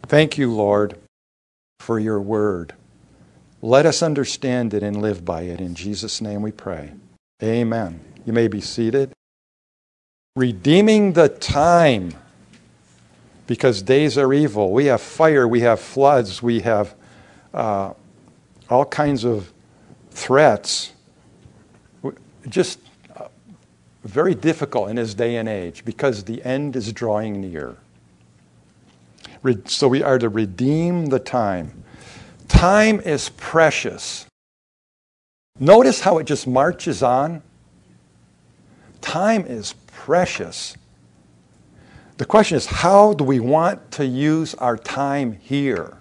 Thank you, Lord, for your word. Let us understand it and live by it. In Jesus' name we pray. Amen. You may be seated. Redeeming the time, because days are evil. We have fire, we have floods, we have all kinds of threats. Just very difficult in this day and age because the end is drawing near. So we are to redeem the time. Time is precious. Notice how it just marches on. Time is precious. The question is, how do we want to use our time here?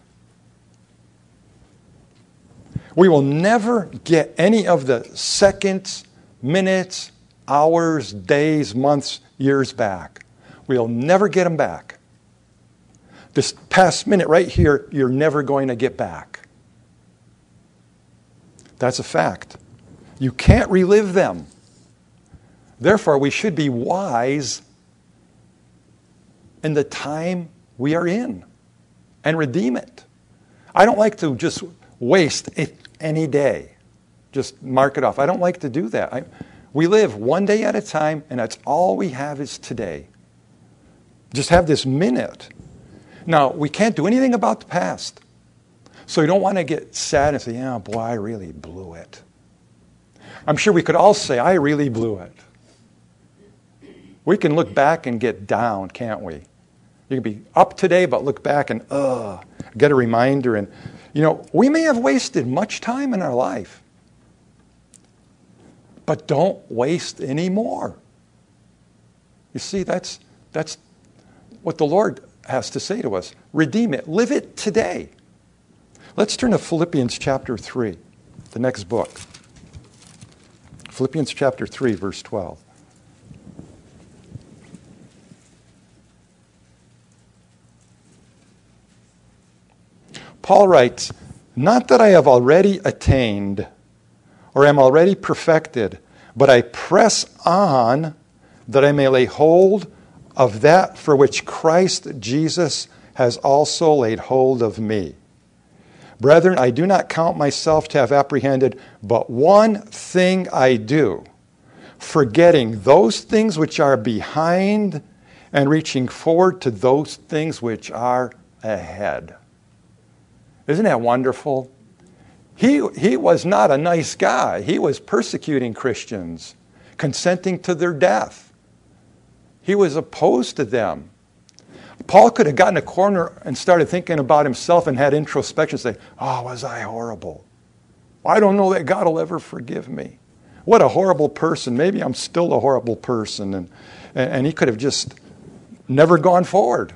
We will never get any of the seconds, minutes, hours, days, months, years back. We'll never get them back. This past minute right here, you're never going to get back. That's a fact. You can't relive them. Therefore, we should be wise in the time we are in and redeem it. I don't like to just waste it any day. Just mark it off. I don't like to do that. We live one day at a time, and that's all we have is today. Just have this minute. Now, we can't do anything about the past. So you don't want to get sad and say, "Yeah, boy, I really blew it." I'm sure we could all say, "I really blew it." We can look back and get down, can't we? You can be up today, but look back and, get a reminder. And, we may have wasted much time in our life. But don't waste any more. You see, that's what the Lord has to say to us. Redeem it. Live it today. Let's turn to Philippians chapter 3, the next book. Philippians chapter 3, verse 12. Paul writes, "Not that I have already attained or am already perfected, but I press on that I may lay hold of that for which Christ Jesus has also laid hold of me. Brethren, I do not count myself to have apprehended, but one thing I do, forgetting those things which are behind and reaching forward to those things which are ahead." Isn't that wonderful? He was not a nice guy. He was persecuting Christians, consenting to their death. He was opposed to them. Paul could have gotten a corner and started thinking about himself and had introspection, say, "Oh, was I horrible? I don't know that God will ever forgive me. What a horrible person. Maybe I'm still a horrible person." And he could have just never gone forward.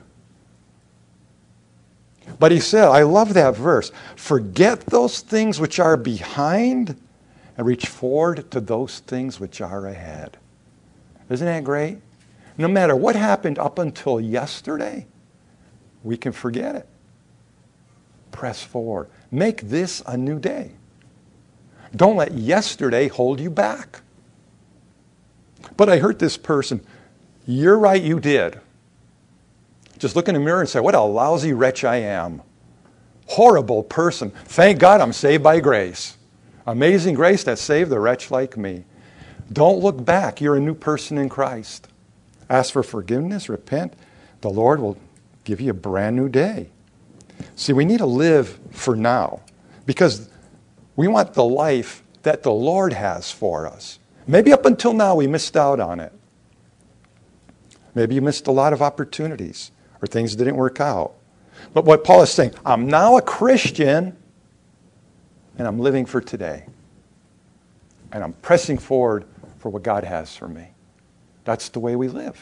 But he said, I love that verse, "Forget those things which are behind and reach forward to those things which are ahead." Isn't that great? No matter what happened up until yesterday, we can forget it. Press forward. Make this a new day. Don't let yesterday hold you back. But I heard this person, "You're right, you did." Just look in the mirror and say, "What a lousy wretch I am. Horrible person. Thank God I'm saved by grace. Amazing grace that saved a wretch like me." Don't look back. You're a new person in Christ. Ask for forgiveness, repent. The Lord will give you a brand new day. See, we need to live for now because we want the life that the Lord has for us. Maybe up until now we missed out on it. Maybe you missed a lot of opportunities or things didn't work out. But what Paul is saying, I'm now a Christian and I'm living for today. And I'm pressing forward for what God has for me. That's the way we live.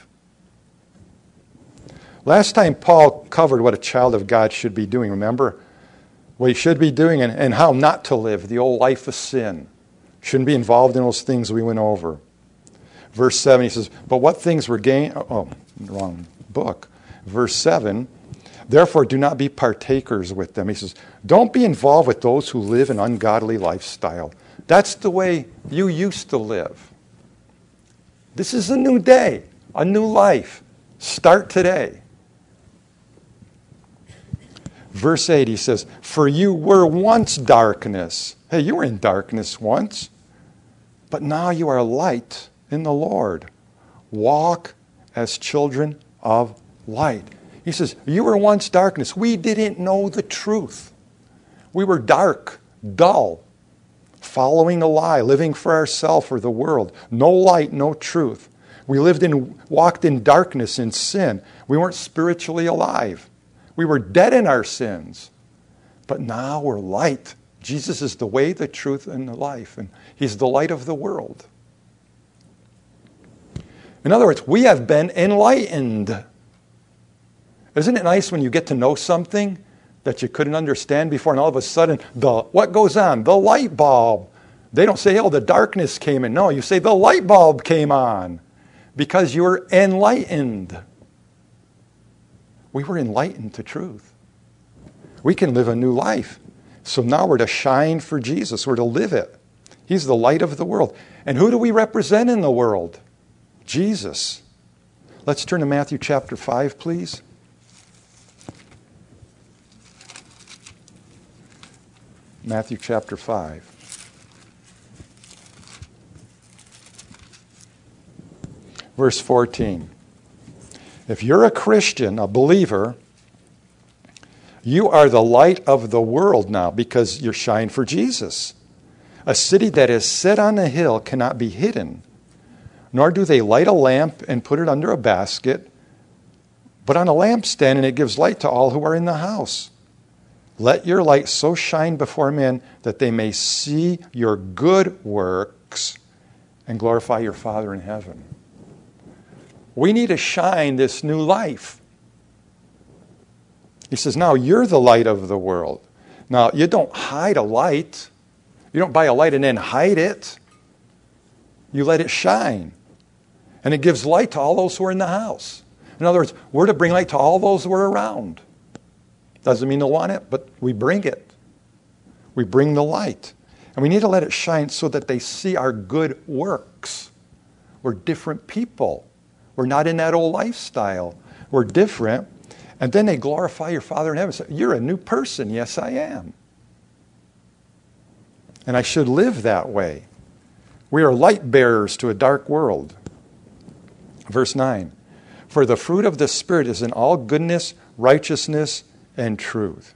Last time Paul covered what a child of God should be doing. Remember what he should be doing and how not to live, the old life of sin. Shouldn't be involved in those things we went over. Verse 7, he says, "But what things were gained..." Oh, wrong book. Verse 7, "Therefore do not be partakers with them." He says, don't be involved with those who live an ungodly lifestyle. That's the way you used to live. This is a new day, a new life. Start today. Verse 8, he says, for you were once darkness. Hey, you were in darkness once, but now you are light in the Lord. Walk as children of light. He says, you were once darkness. We didn't know the truth. We were dark, dull, following a lie, living for ourselves or the world. No light, no truth. We walked in darkness in sin. We weren't spiritually alive. We were dead in our sins. But now we're light. Jesus is the way, the truth, and the life. And he's the light of the world. In other words, we have been enlightened. Isn't it nice when you get to know something that you couldn't understand before, and all of a sudden, what goes on? The light bulb. They don't say, oh, the darkness came in. No, you say the light bulb came on because you were enlightened. We were enlightened to truth. We can live a new life. So now we're to shine for Jesus. We're to live it. He's the light of the world. And who do we represent in the world? Jesus. Let's turn to Matthew chapter 5, please. Matthew chapter 5. Verse 14. If you're a Christian, a believer, you are the light of the world now because you shine for Jesus. A city that is set on a hill cannot be hidden, nor do they light a lamp and put it under a basket, but on a lampstand, and it gives light to all who are in the house. Let your light so shine before men that they may see your good works and glorify your Father in heaven. We need to shine this new life. He says, now you're the light of the world. Now, you don't hide a light. You don't buy a light and then hide it. You let it shine. And it gives light to all those who are in the house. In other words, we're to bring light to all those who are around. Doesn't mean they'll want it, but we bring it. We bring the light. And we need to let it shine so that they see our good works. We're different people. We're not in that old lifestyle. We're different. And then they glorify your Father in heaven. Say, you're a new person. Yes, I am. And I should live that way. We are light bearers to a dark world. Verse 9. For the fruit of the Spirit is in all goodness, righteousness, and truth.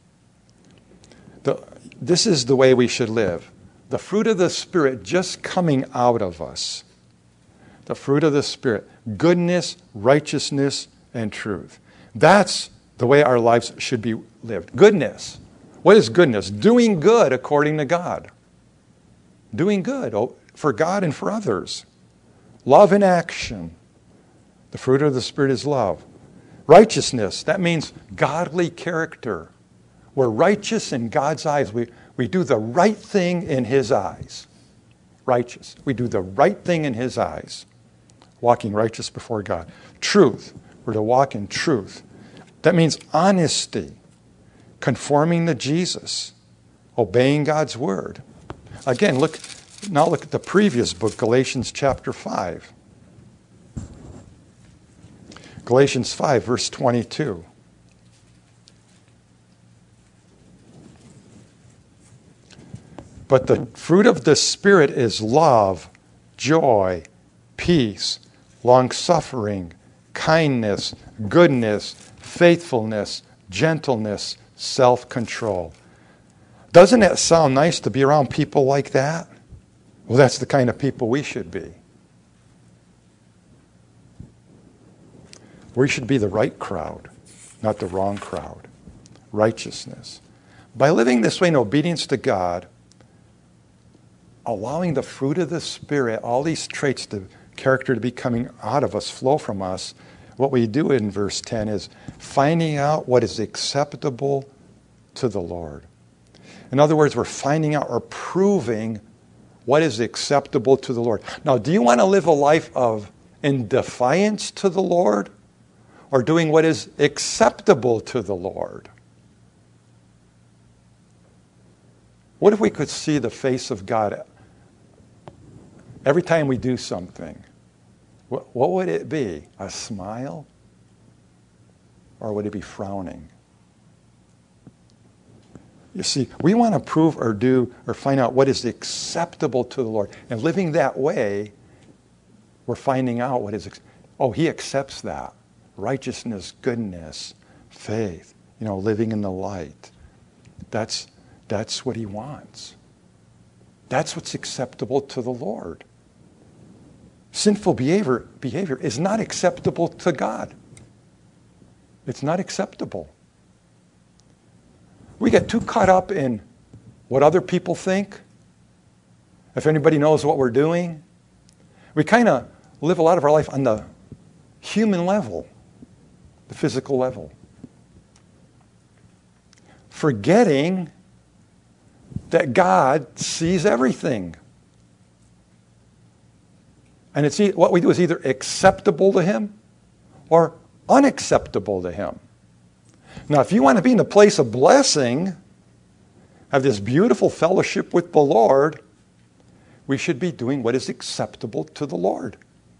This is the way we should live. The fruit of the Spirit just coming out of us. The fruit of the Spirit. Goodness, righteousness, and truth. That's the way our lives should be lived. Goodness. What is goodness? Doing good according to God. Doing good for God and for others. Love in action. The fruit of the Spirit is love. Righteousness. That means godly character. We're righteous in God's eyes. We do the right thing in His eyes. Righteous. We do the right thing in His eyes. Walking righteous before God. Truth. We're to walk in truth. That means honesty. Conforming to Jesus. Obeying God's word. Again, look at the previous book, Galatians chapter 5. Galatians 5, verse 22. But the fruit of the Spirit is love, joy, peace, long-suffering, kindness, goodness, faithfulness, gentleness, self-control. Doesn't it sound nice to be around people like that? Well, that's the kind of people we should be. We should be the right crowd, not the wrong crowd. Righteousness. By living this way in obedience to God, allowing the fruit of the Spirit, all these traits, the character to be coming out of us, flow from us, what we do in verse 10 is finding out what is acceptable to the Lord. In other words, we're finding out or proving what is acceptable to the Lord. Now, do you want to live a life in defiance to the Lord or doing what is acceptable to the Lord? What if we could see the face of God every time we do something? What would it be? A smile? Or would it be frowning? You see, we want to prove or do or find out what is acceptable to the Lord. And living that way, we're finding out what is, He accepts that. Righteousness, goodness, faith, living in the light. That's what He wants. That's what's acceptable to the Lord. Sinful behavior is not acceptable to God. It's not acceptable. We get too caught up in what other people think. If anybody knows what we're doing, we kind of live a lot of our life on the human level, the physical level. Forgetting that God sees everything. And what we do is either acceptable to Him or unacceptable to Him. Now, if you want to be in a place of blessing, have this beautiful fellowship with the Lord, we should be doing what is acceptable to the Lord.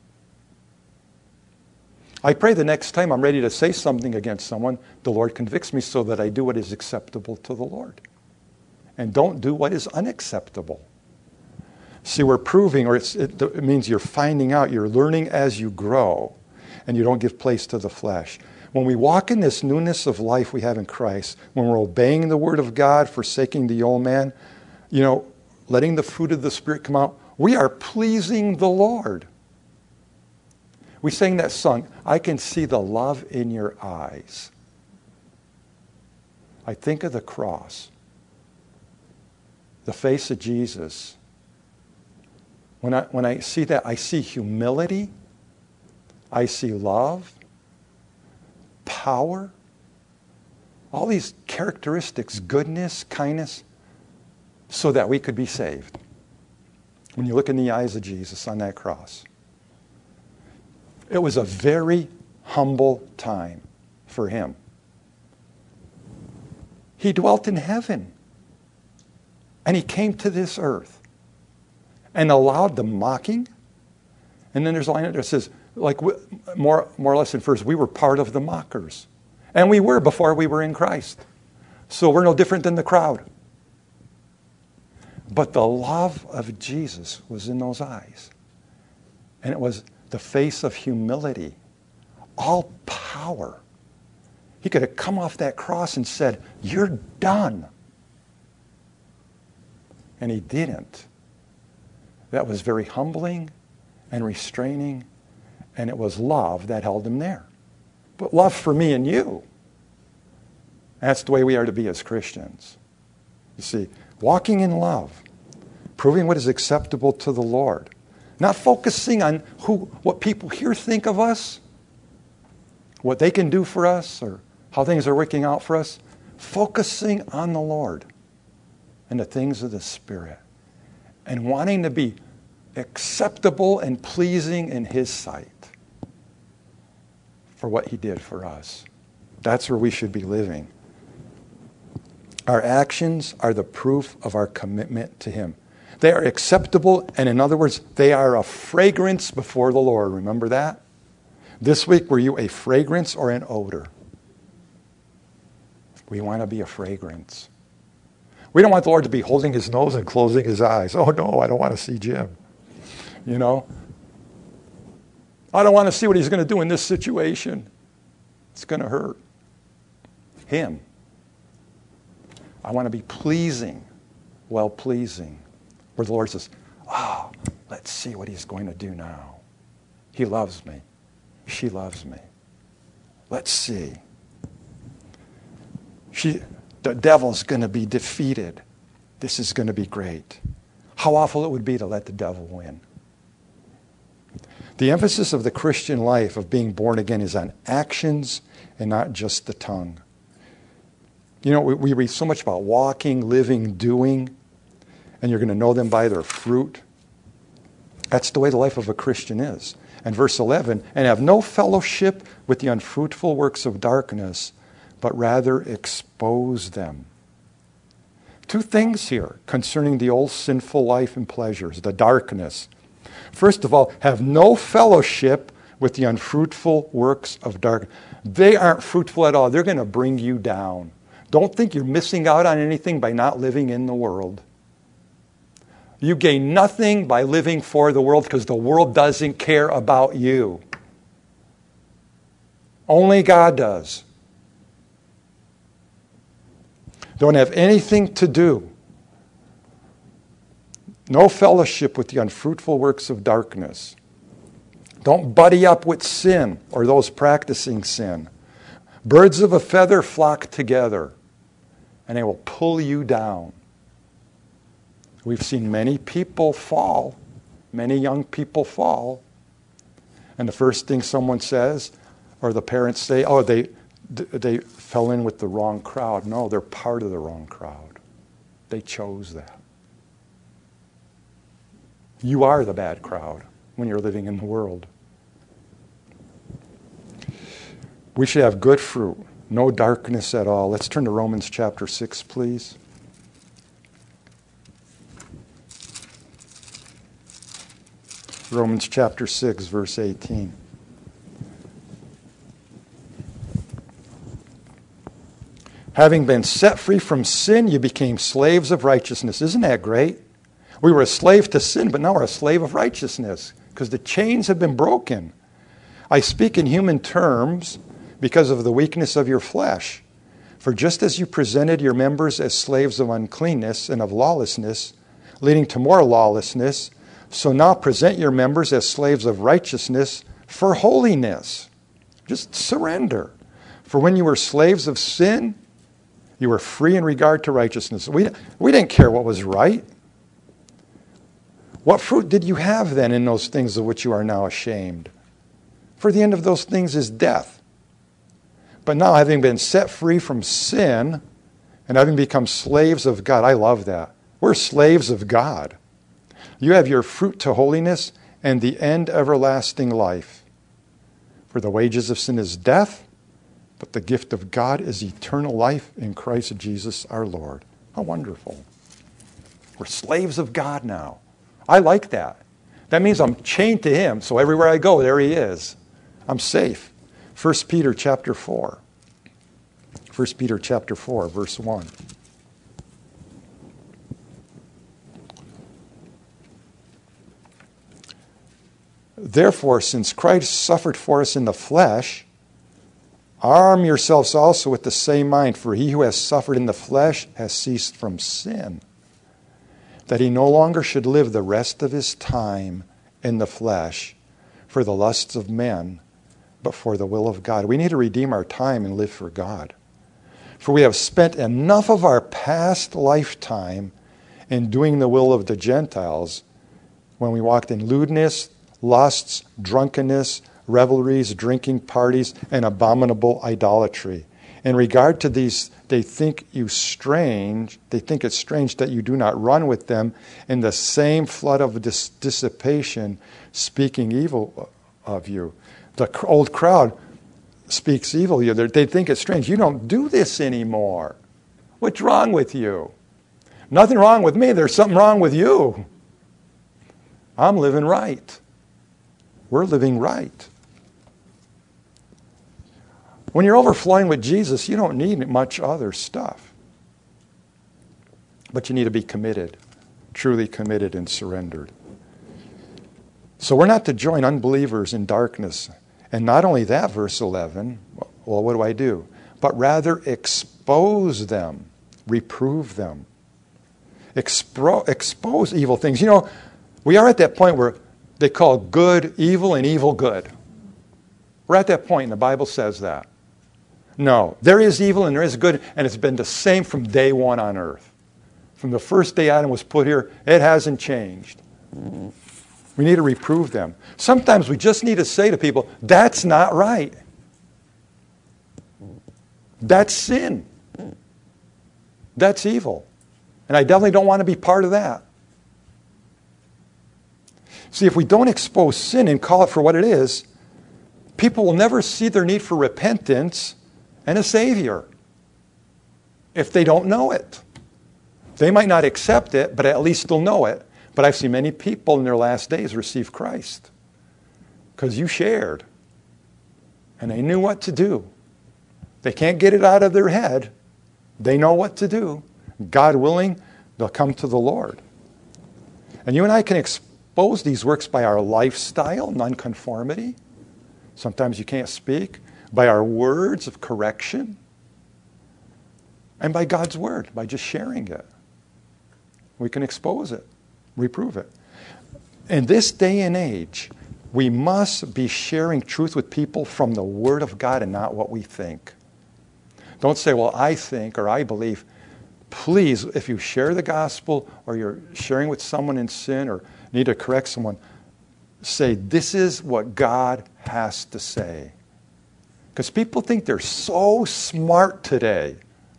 I pray the next time I'm ready to say something against someone, the Lord convicts me so that I do what is acceptable to the Lord and don't do what is unacceptable. See, we're proving, or it means you're finding out, you're learning as you grow, and you don't give place to the flesh. When we walk in this newness of life we have in Christ, when we're obeying the Word of God, forsaking the old man, letting the fruit of the Spirit come out, we are pleasing the Lord. We sang that song, I can see the love in your eyes. I think of the cross, the face of Jesus. When I see that, I see humility, I see love, power, all these characteristics, goodness, kindness, so that we could be saved. When you look in the eyes of Jesus on that cross. It was a very humble time for Him. He dwelt in heaven, and He came to this earth and allowed the mocking. And then there's a line that says, more or less in verse, we were part of the mockers. And we were before we were in Christ. So we're no different than the crowd. But the love of Jesus was in those eyes. And it was the face of humility. All power. He could have come off that cross and said, you're done. And He didn't. That was very humbling and restraining, and it was love that held Him there. But love for me and you. That's the way we are to be as Christians. You see, walking in love, proving what is acceptable to the Lord, not focusing on what people here think of us, what they can do for us, or how things are working out for us, focusing on the Lord and the things of the Spirit, and wanting to be acceptable and pleasing in His sight for what He did for us. That's where we should be living. Our actions are the proof of our commitment to Him. They are acceptable, and in other words, they are a fragrance before the Lord. Remember that? This week, were you a fragrance or an odor? We want to be a fragrance. We don't want the Lord to be holding His nose and closing His eyes. Oh no, I don't want to see Jim. I don't want to see what He's going to do in this situation. It's going to hurt Him. I want to be pleasing, well-pleasing, where the Lord says, let's see what He's going to do now. He loves me. She loves me. Let's see. The devil's going to be defeated. This is going to be great. How awful it would be to let the devil win. The emphasis of the Christian life of being born again is on actions and not just the tongue. We read so much about walking, living, doing, and you're going to know them by their fruit. That's the way the life of a Christian is. And verse 11, and have no fellowship with the unfruitful works of darkness, but rather expose them. Two things here concerning the old sinful life and pleasures, the darkness. First of all, have no fellowship with the unfruitful works of darkness. They aren't fruitful at all. They're going to bring you down. Don't think you're missing out on anything by not living in the world. You gain nothing by living for the world because the world doesn't care about you. Only God does. Don't have anything to do. No fellowship with the unfruitful works of darkness. Don't buddy up with sin or those practicing sin. Birds of a feather flock together, and they will pull you down. We've seen many people fall, many young people fall, and the first thing someone says, or the parents say, oh, they fell in with the wrong crowd. No, they're part of the wrong crowd. They chose that. You are the bad crowd when you're living in the world. We should have good fruit, no darkness at all. Let's turn to Romans chapter 6, please. Romans chapter 6, verse 18. Having been set free from sin, you became slaves of righteousness. Isn't that great? We were a slave to sin, but now we're a slave of righteousness because the chains have been broken. I speak in human terms because of the weakness of your flesh. For just as you presented your members as slaves of uncleanness and of lawlessness, leading to more lawlessness, so now present your members as slaves of righteousness for holiness. Just surrender. For when you were slaves of sin, you were free in regard to righteousness. We didn't care what was right. What fruit did you have then in those things of which you are now ashamed? For the end of those things is death. But now, having been set free from sin and having become slaves of God, I love that. We're slaves of God. You have your fruit to holiness and the end everlasting life. For the wages of sin is death, but the gift of God is eternal life in Christ Jesus our Lord. How wonderful. We're slaves of God now. I like that. That means I'm chained to Him, so everywhere I go, there He is. I'm safe. 1 Peter chapter 4. 1 Peter chapter 4, verse 1. Therefore, since Christ suffered for us in the flesh, arm yourselves also with the same mind, for he who has suffered in the flesh has ceased from sin, that he no longer should live the rest of his time in the flesh for the lusts of men, but for the will of God. We need to redeem our time and live for God. For we have spent enough of our past lifetime in doing the will of the Gentiles when we walked in lewdness, lusts, drunkenness, revelries, drinking parties, and abominable idolatry. In regard to these, they think it's strange that you do not run with them in the same flood of dissipation, speaking evil of you. The old crowd speaks evil of you. They think it's strange. You don't do this anymore. What's wrong with you? Nothing wrong with me. There's something wrong with you. I'm living right. We're living right. When you're overflowing with Jesus, you don't need much other stuff. But you need to be committed, truly committed and surrendered. So we're not to join unbelievers in darkness. And not only that, verse 11, well, what do? But rather expose them, reprove them. Expose evil things. You know, we are at that point where they call good evil and evil good. We're at that point, and the Bible says that. No, there is evil and there is good, and it's been the same from day one on earth. From the first day Adam was put here, it hasn't changed. We need to reprove them. Sometimes we just need to say to people, that's not right. That's sin. That's evil. And I definitely don't want to be part of that. See, if we don't expose sin and call it for what it is, people will never see their need for repentance and a Savior if they don't know it. They might not accept it, but at least they'll know it. But I've seen many people in their last days receive Christ because you shared and they knew what to do. They can't get it out of their head, They know what to do. God willing, they'll come to the Lord. And you and I can expose these works by our lifestyle, nonconformity. Sometimes you can't speak. By our words of correction. And by God's word, by just sharing it. We can expose it, reprove it. In this day and age, we must be sharing truth with people from the Word of God and not what we think. Don't say, well, I think or I believe. Please, if you share the gospel or you're sharing with someone in sin or need to correct someone, say, this is what God has to say. Because people think they're so smart today.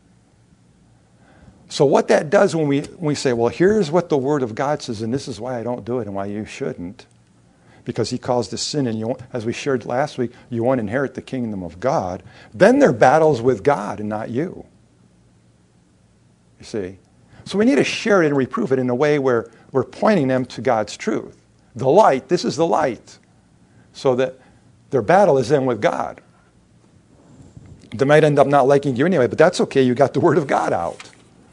So what that does when we say, well, here's what the Word of God says, and this is why I don't do it and why you shouldn't. Because He calls this sin, and as we shared last week, you won't inherit the kingdom of God. Then their battle's with God and not you. You see? So we need to share it and reprove it in a way where we're pointing them to God's truth. The light, this is the light. So that their battle is then with God. They might end up not liking you anyway, but that's okay. You got the Word of God out.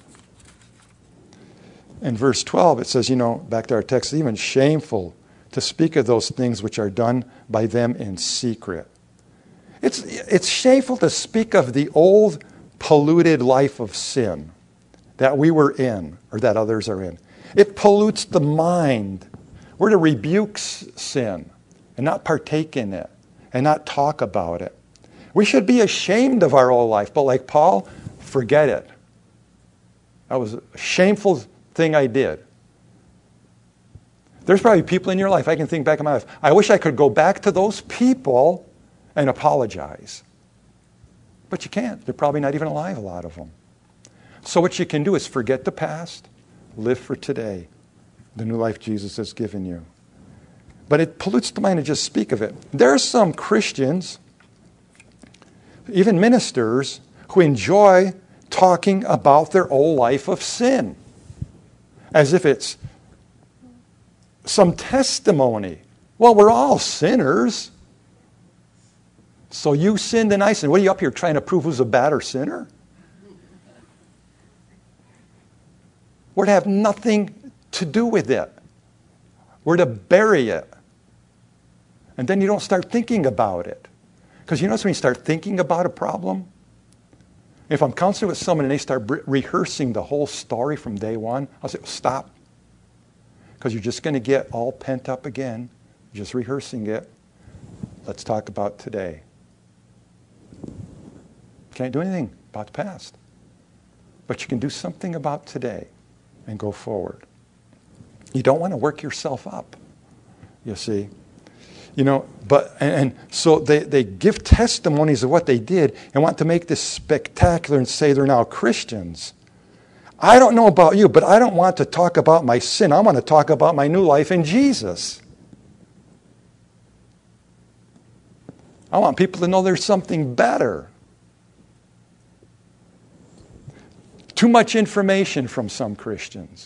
In verse 12, it says, back to our text, even shameful to speak of those things which are done by them in secret. It's shameful to speak of the old polluted life of sin that we were in or that others are in. It pollutes the mind. We're to rebuke sin and not partake in it and not talk about it. We should be ashamed of our old life, but like Paul, forget it. That was a shameful thing I did. There's probably people in your life, I can think back in my life, I wish I could go back to those people and apologize. But you can't. They're probably not even alive, a lot of them. So what you can do is forget the past, live for today, the new life Jesus has given you. But it pollutes the mind to just speak of it. There are some Christians, even ministers, who enjoy talking about their old life of sin as if it's some testimony. Well, we're all sinners. So you sinned and I sinned. What are you up here trying to prove who's a better sinner? We're to have nothing to do with it. We're to bury it. And then you don't start thinking about it. Because you notice when you start thinking about a problem, if I'm counseling with someone and they start rehearsing the whole story from day one, I'll say, stop. Because you're just going to get all pent up again, just rehearsing it. Let's talk about today. Can't do anything about the past. But you can do something about today and go forward. You don't want to work yourself up, you see. But so they give testimonies of what they did and want to make this spectacular and say they're now Christians. I don't know about you, but I don't want to talk about my sin. I want to talk about my new life in Jesus. I want people to know there's something better. Too much information from some Christians.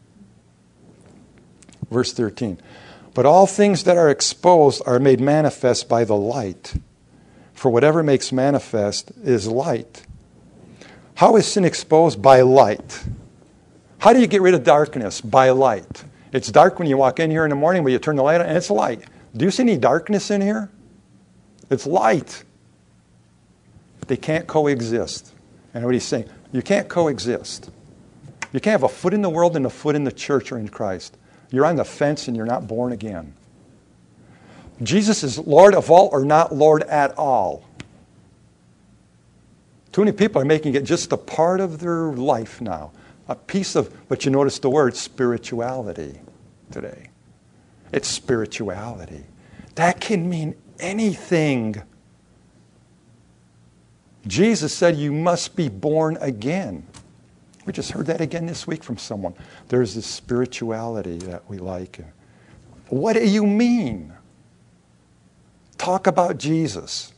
Verse 13. But all things that are exposed are made manifest by the light. For whatever makes manifest is light. How is sin exposed? By light. How do you get rid of darkness? By light. It's dark when you walk in here in the morning, but you turn the light on and it's light. Do you see any darkness in here? It's light. They can't coexist. And what he's saying, you can't coexist. You can't have a foot in the world and a foot in the church or in Christ. You're on the fence and you're not born again. Jesus is Lord of all or not Lord at all. Too many people are making it just a part of their life now. A piece of, but you notice the word spirituality today. It's spirituality. That can mean anything. Jesus said you must be born again. We just heard that again this week from someone. There's this spirituality that we like. What do you mean? Talk about Jesus.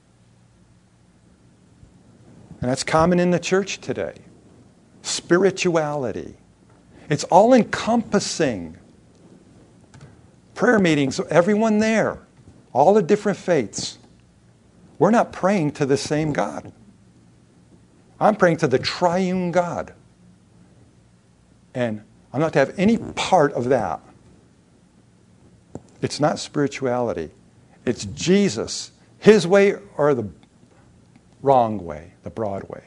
And that's common in the church today. Spirituality. It's all encompassing. Prayer meetings, everyone there. All the different faiths. We're not praying to the same God. I'm praying to the triune God. And I'm not to have any part of that. It's not spirituality. It's Jesus, his way or the wrong way, the broad way.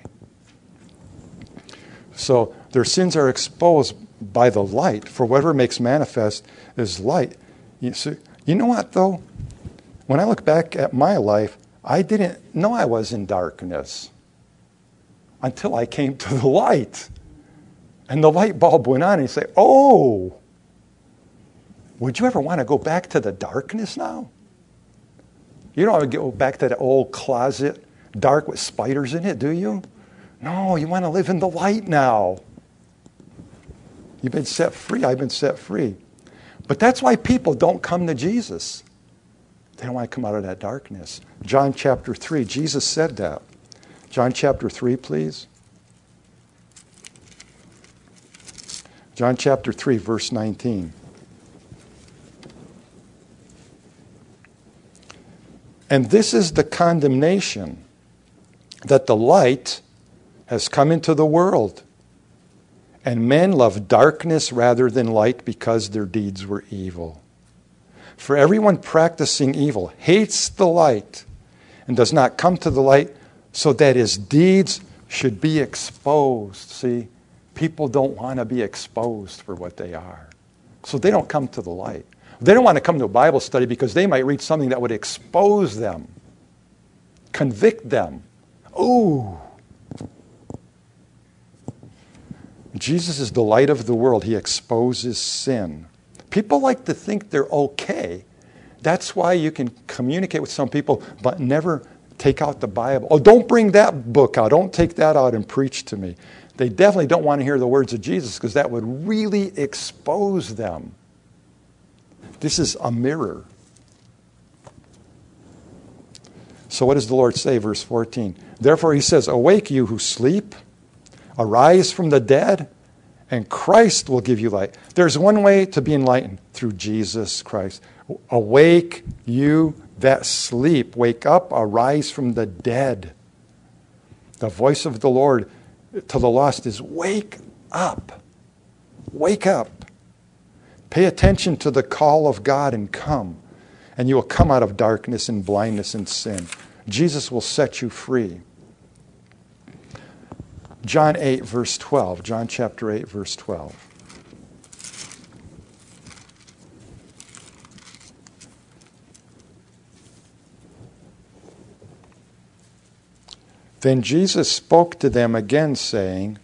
So their sins are exposed by the light, for whatever makes manifest is light. You know what, though? When I look back at my life, I didn't know I was in darkness until I came to the light. And the light bulb went on and you say, oh, would you ever want to go back to the darkness now? You don't want to go back to that old closet, dark with spiders in it, do you? No, you want to live in the light now. You've been set free. I've been set free. But that's why people don't come to Jesus. They don't want to come out of that darkness. John chapter 3, Jesus said that. John chapter 3, please. John chapter 3, verse 19. And this is the condemnation, that the light has come into the world, and men love darkness rather than light because their deeds were evil. For everyone practicing evil hates the light and does not come to the light so that his deeds should be exposed. See, people don't want to be exposed for what they are. So they don't come to the light. They don't want to come to a Bible study because they might read something that would expose them, convict them. Ooh. Jesus is the light of the world. He exposes sin. People like to think they're okay. That's why you can communicate with some people, but never take out the Bible. Oh, don't bring that book out. Don't take that out and preach to me. They definitely don't want to hear the words of Jesus because that would really expose them. This is a mirror. So what does the Lord say? Verse 14. Therefore he says, awake you who sleep, arise from the dead, and Christ will give you light. There's one way to be enlightened, through Jesus Christ. Awake you that sleep. Wake up, arise from the dead. The voice of the Lord to the lost is, wake up. Wake up. Pay attention to the call of God and come. And you will come out of darkness and blindness and sin. Jesus will set you free. John 8, verse 12. John chapter 8, verse 12. Then Jesus spoke to them again, saying,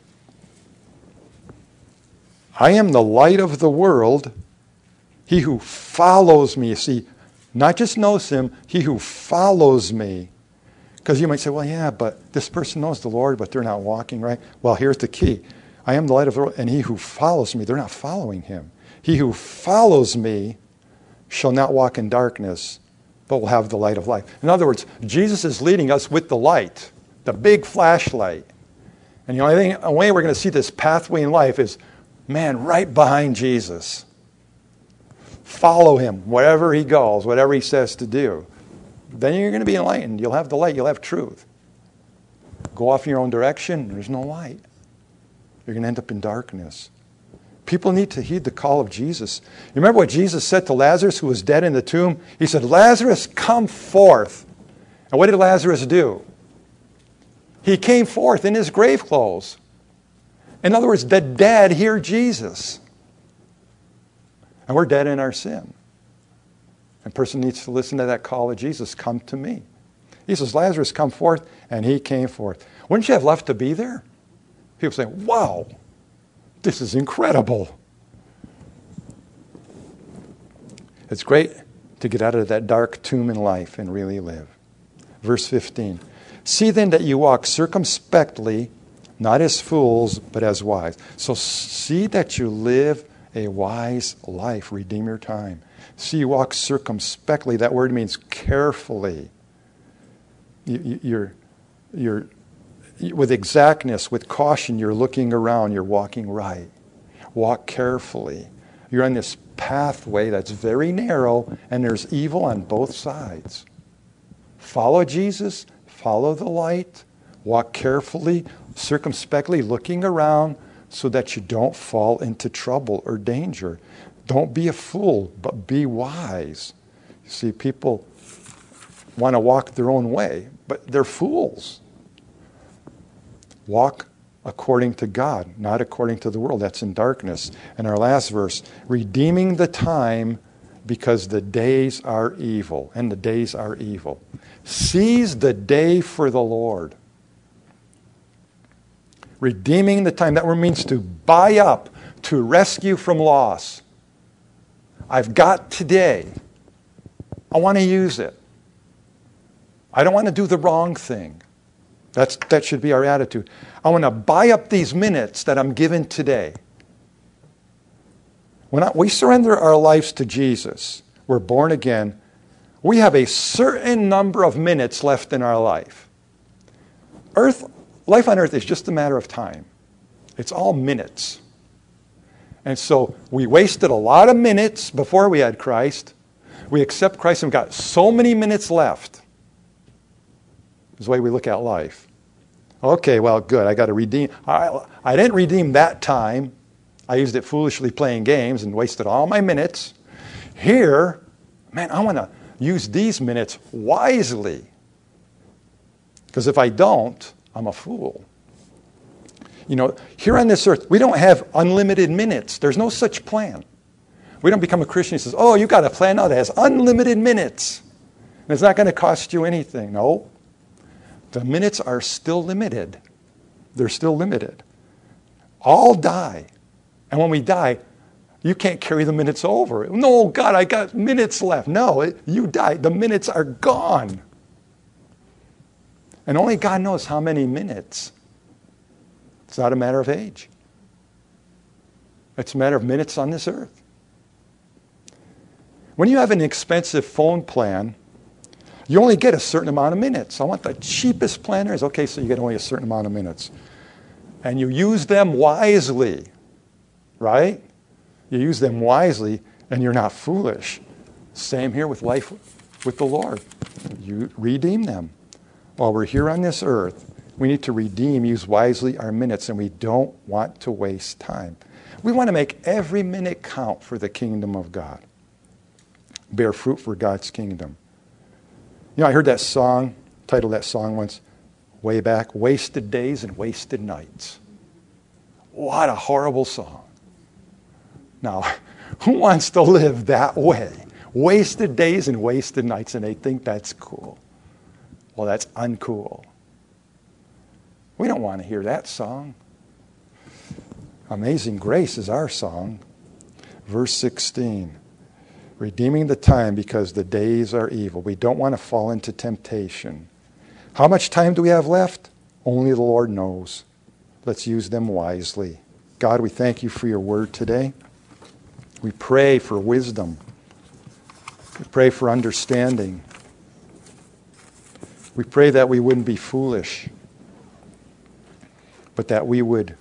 I am the light of the world. He who follows me, you see, not just knows him, he who follows me. Because you might say, well, yeah, but this person knows the Lord, but they're not walking right. Well, here's the key. I am the light of the world, and he who follows me, they're not following him. He who follows me shall not walk in darkness, but will have the light of life. In other words, Jesus is leading us with the light, the big flashlight. And the only way we're going to see this pathway in life is, man, right behind Jesus. Follow him wherever he goes, whatever he says to do. Then you're going to be enlightened. You'll have the light. You'll have truth. Go off in your own direction, there's no light. You're going to end up in darkness. People need to heed the call of Jesus. You remember what Jesus said to Lazarus, who was dead in the tomb? He said, Lazarus, come forth. And what did Lazarus do? He came forth in his grave clothes. In other words, the dead hear Jesus. And we're dead in our sin. A person needs to listen to that call of Jesus, come to me. He says, Lazarus, come forth, and he came forth. Wouldn't you have loved to be there? People say, wow, this is incredible. It's great to get out of that dark tomb in life and really live. Verse 15. See then that you walk circumspectly, not as fools, but as wise. So see that you live a wise life. Redeem your time. See, you walk circumspectly. That word means carefully. You're with exactness, with caution, you're looking around, you're walking right. Walk carefully. You're on this pathway that's very narrow, and there's evil on both sides. Follow Jesus, follow the light, Walk carefully, circumspectly, looking around so that you don't fall into trouble or danger. Don't be a fool, but be wise. You see, people want to walk their own way, but they're fools. Walk according to God, not according to the world. That's in darkness. And our last verse, redeeming the time because the days are evil. And the days are evil. Seize the day for the Lord. Redeeming the time. That word means to buy up, to rescue from loss. I've got today. I want to use it. I don't want to do the wrong thing. That should be our attitude. I want to buy up these minutes that I'm given today. When we surrender our lives to Jesus, we're born again, we have a certain number of minutes left in our life. Life on earth is just a matter of time. It's all minutes. And so we wasted a lot of minutes before we had Christ. We accept Christ and we've got so many minutes left. Is the way we look at life. Okay, well, good. I got to redeem. I didn't redeem that time. I used it foolishly playing games and wasted all my minutes. Here, man, I want to use these minutes wisely. Because if I don't, I'm a fool. You know, here on this earth, we don't have unlimited minutes. There's no such plan. We don't become a Christian who says, oh, you got a plan now that has unlimited minutes. And it's not going to cost you anything. No. The minutes are still limited. They're still limited. All die. And when we die, you can't carry the minutes over. No, God, I got minutes left. No, you die. The minutes are gone. And only God knows how many minutes. It's not a matter of age. It's a matter of minutes on this earth. When you have an expensive phone plan, you only get a certain amount of minutes. I want the cheapest plan there is. Okay, so you get only a certain amount of minutes. And you use them wisely, right? You use them wisely, and you're not foolish. Same here with life with the Lord. You redeem them. While we're here on this earth, we need to use wisely our minutes, and we don't want to waste time. We want to make every minute count for the kingdom of God. Bear fruit for God's kingdom. You know, I heard that song, titled that song once, way back, Wasted Days and Wasted Nights. What a horrible song. Now, who wants to live that way? Wasted days and wasted nights, and they think that's cool. Well, that's uncool. We don't want to hear that song. Amazing Grace is our song. Verse 16. Redeeming the time because the days are evil. We don't want to fall into temptation. How much time do we have left? Only the Lord knows. Let's use them wisely. God, we thank you for your word today. We pray for wisdom. We pray for understanding. We pray that we wouldn't be foolish, but that we would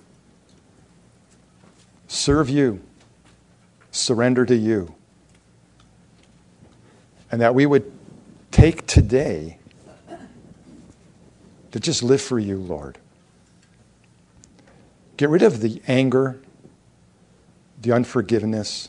serve you, surrender to you, and that we would take today to just live for you, Lord. Get rid of the anger, the unforgiveness,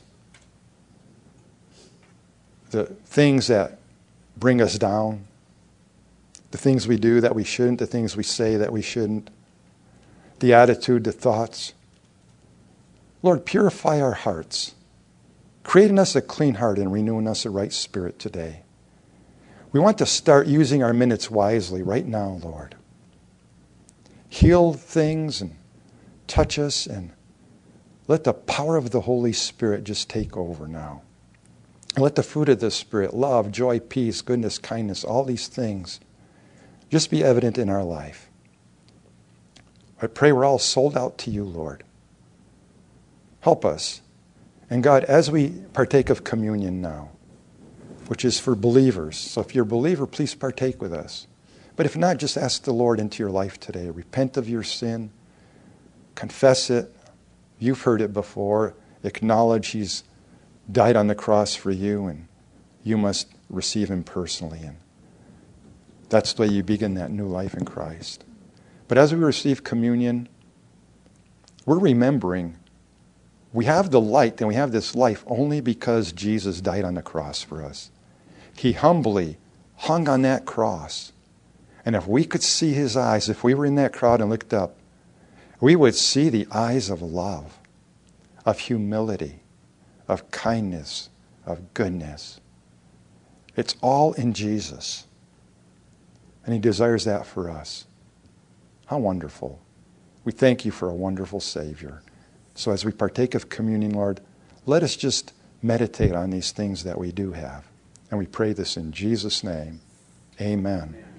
the things that bring us down, the things we do that we shouldn't, the things we say that we shouldn't, the attitude, the thoughts. Lord, purify our hearts. Create in us a clean heart and renew in us a right spirit today. We want to start using our minutes wisely right now, Lord. Heal things and touch us, and let the power of the Holy Spirit just take over now. And let the fruit of the Spirit, love, joy, peace, goodness, kindness, all these things just be evident in our life. I pray we're all sold out to you, Lord. Help us. And God, as we partake of communion now, which is for believers, so if you're a believer, please partake with us. But if not, just ask the Lord into your life today. Repent of your sin. Confess it. You've heard it before. Acknowledge He's died on the cross for you, and you must receive Him personally. And that's the way you begin that new life in Christ. But as we receive communion, we're remembering we have the light and we have this life only because Jesus died on the cross for us. He humbly hung on that cross. And if we could see his eyes, if we were in that crowd and looked up, we would see the eyes of love, of humility, of kindness, of goodness. It's all in Jesus. And he desires that for us. How wonderful. We thank you for a wonderful Savior. So as we partake of communion, Lord, let us just meditate on these things that we do have. And we pray this in Jesus' name. Amen.